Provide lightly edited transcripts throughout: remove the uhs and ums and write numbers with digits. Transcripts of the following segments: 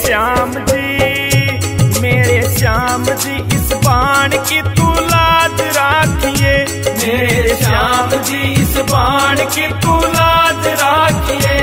श्याम जी इस बाण की तू लाज राखिए। मेरे श्याम जी इस बाण की तू लाज राखिए।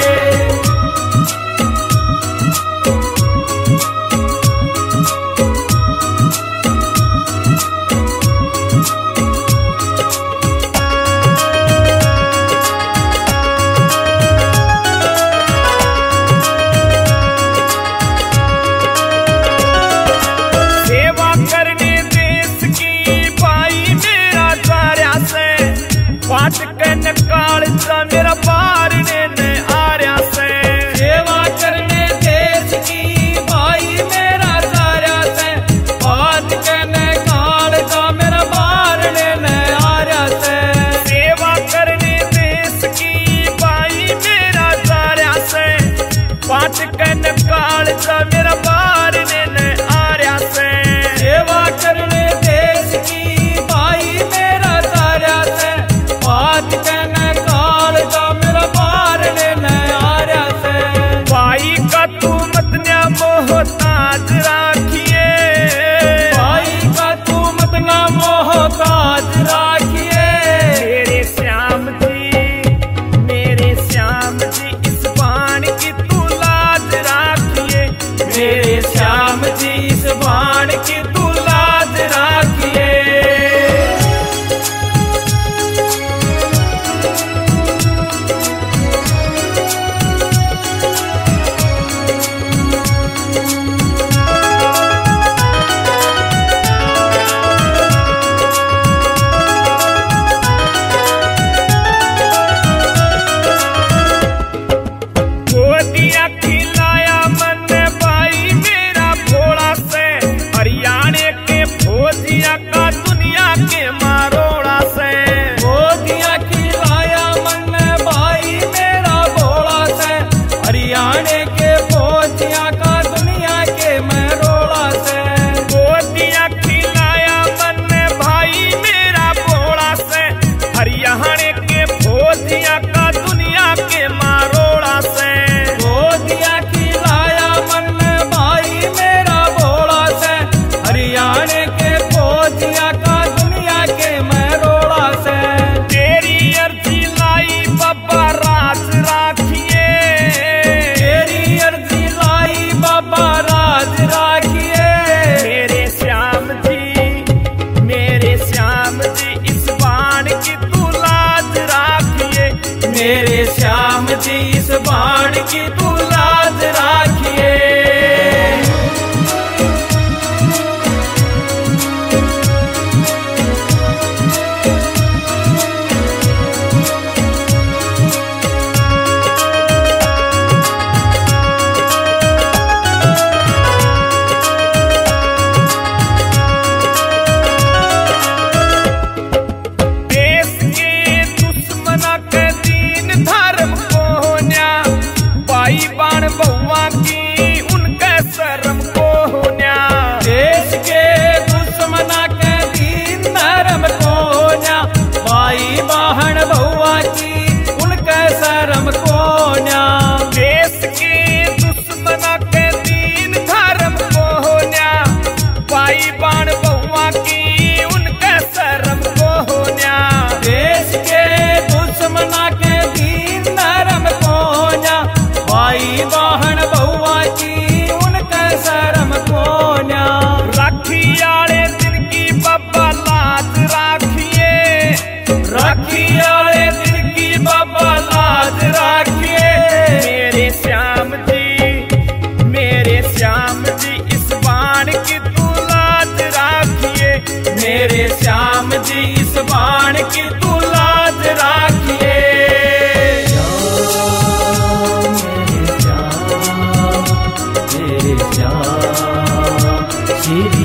पाटकन कालचा मेरा पारने ने आर्या से। सेवा करने देश की भाई मेरा सारा से। पाटकन कालचा मेरा पारने ने आर्या से। सेवा करने देश की भाई मेरा सारा से। पाटकन कालचा मेरा पारने ने आर्या से। सेवा करने देश की भाई मेरा सारा से। पाटकन कालचा मेरा पारने ने आर्या से। भाई का तू मत न्या मोहताज राखिए। भाई का तू मत ना मोहताज राखिए। मेरे श्याम जी इस बाण की तू लाज राखिए। मेरे श्याम जी इस बाण की तू लाज राखिए। गोदिया खिलाया मन भाई मेरा भोला से। हरियाणे के फौजिया का दुनिया के मारोड़ा से। गोदिया खिलाया मन भाई मेरा भोला से। हरियाणे के फौजिया का दुनिया के मारोड़ा से। गोदिया खिलाया मन भाई मेरा भोला से। हरियाणे के फौजिया का दुनिया के मारोड़ा से। गोदिया खिलाया मन भाई मेरा भोला से। हरियाणे के फौजिया का दुनिया के मरोड़ा से। तेरी अर्जी लाई बाबा राज राखिए। तेरी अर्जी लाई बाबा राज राखिए। मेरे श्याम जी इस बाण की तू लाज राखिए। मेरे श्याम जी इस बाण की तू लाज राखिए। देश के दुश्मना के दीन धर्म को न्या। भाई बाण बहुआ की उनके शर्म को न्या। देश के दुश्मना के दीन धर्म को न्या। भाई बाहन बहुआ की उनके शर्म को न्या। देश के दुश्मना के दीन धर्म को न्या। भाई बाण बहुआ की उनके शर्म को न्या। देश के दुश्मना के दीन धर्म को न्या। भाई बाहन बहुआ की उनके शर्म को न्या। राखी आले दिन की बाबा लाज राखिए। राखी आले दिन की बाबा लाज राखिए। मेरे श्याम जी इस बाण की तू लाज राखिए। मेरे श्याम जी इस बाण की तू लाज राखिए। मेरे श्याम